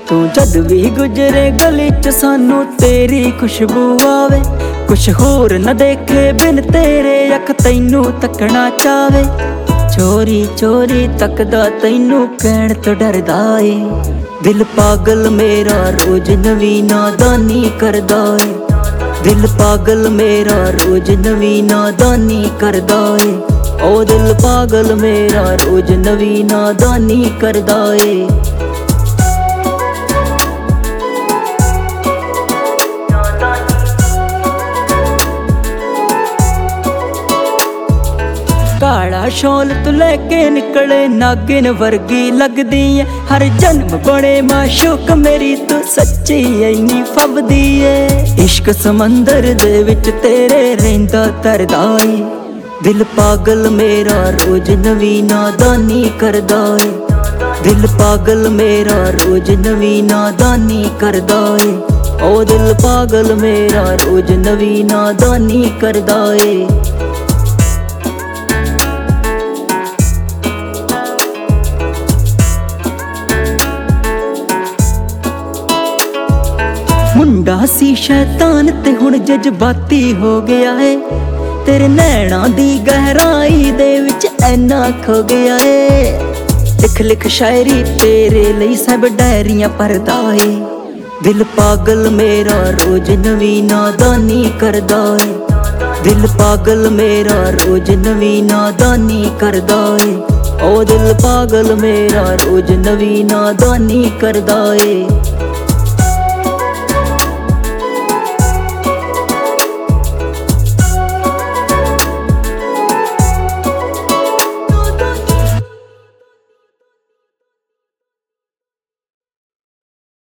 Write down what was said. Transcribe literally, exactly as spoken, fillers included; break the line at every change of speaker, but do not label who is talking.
तू जद भी गुजरे गली च सानू तेरी खुशबू आवे, कुछ होर न देखे बिन तेरे अख तैनू तकना चावे। चोरी चोरी तकदा तैनू कहण तो डरदा ए, दिल पागल मेरा रोज नवी नादानी करदा ए। दिल पागल मेरा रोज नवी नादानी करदा ए, ओ दिल पागल मेरा रोज नवी नादानी करदा ए। काला शॉल तू लेके निकले नागिन वर्गी लगदी है, हर जन्म बड़े माशूक मेरी तू सच्ची इन्नी फबदी है। इश्क समंदर दे विच तेरे रहिंदा तरदा ए, दिल पागल मेरा रोज नवी नादानी करदा ए। दिल पागल मेरा रोज नवी नादानी करदा ए, ओ दिल पागल मेरा रोज नवी नादानी करदा ए। मुंडा सी शैतान ते हुण जज्बाती हो गया है, तेरे नैना दी गहराई दे विच ऐना खो गया है। लिख लिख शायरी तेरे लई सब डायरियां भरदा है, दिल पागल मेरा रोज नवी नादानी करदा है। दिल पागल मेरा रोज नवी नादानी करदा है, ओ दिल पागल मेरा रोज नवी नादानी करदा है।